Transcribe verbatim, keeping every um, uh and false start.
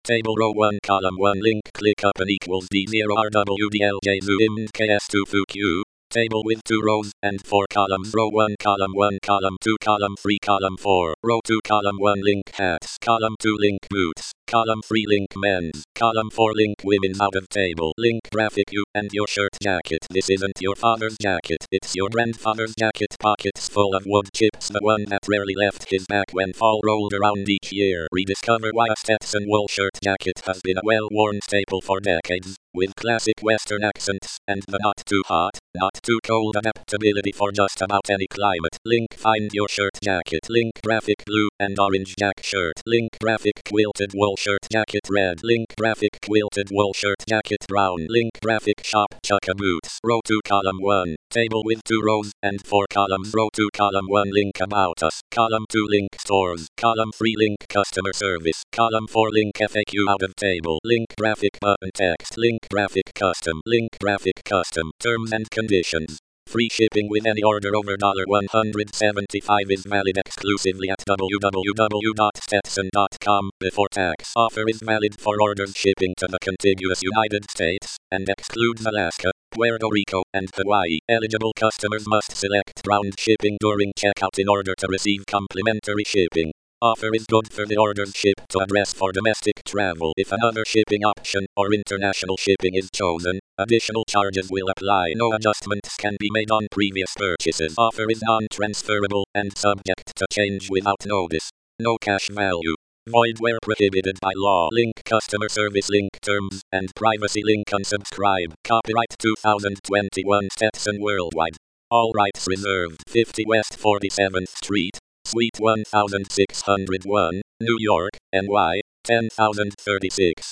Table row one column one link click up and equals D zero R W D L J zoom K S two F U Q. Table with two rows and four columns. Row one column one column two column three column four. Row two column one link hats. Column two link boots. Column three link men's. Column four link women's. Out of table link graphic you and your shirt jacket. This isn't your father's jacket, it's your grandfather's jacket. Pockets full of wood chips, the one that rarely left his back when fall rolled around each year. Rediscover why a Stetson wool shirt jacket has been a well-worn staple for decades, with classic western accents and the not too hot, not too cold adaptability for just about any climate. Link find your shirt jacket. Link graphic blue and orange jack shirt. Link graphic quilted wool shirt jacket red. Link graphic quilted wool shirt jacket brown. Link graphic shop chukka boots. Row two column one. Table with two rows and four columns. Row two column one link about us. Column two link stores. Column three link customer service. Column four link F A Q out of table. Link graphic button text. Link graphic custom. Link graphic custom. Terms and conditions. Free shipping with any order over one hundred seventy-five dollars is valid exclusively at w w w dot stetson dot com before tax. Offer is valid for orders shipping to the contiguous United States and excludes Alaska, Puerto Rico, and Hawaii. Eligible customers must select round shipping during checkout in order to receive complimentary shipping. Offer is good for the orders shipped to address for domestic travel. If another shipping option or international shipping is chosen, additional charges will apply. No adjustments can be made on previous purchases. Offer is non-transferable and subject to change without notice. No cash value. Void where prohibited by law. Link customer service. Link terms and privacy. Link unsubscribe. Copyright two thousand twenty-one Stetson Worldwide. All rights reserved. fifty West forty-seventh Street, Suite one thousand six hundred one, New York, N Y, ten thousand thirty-six.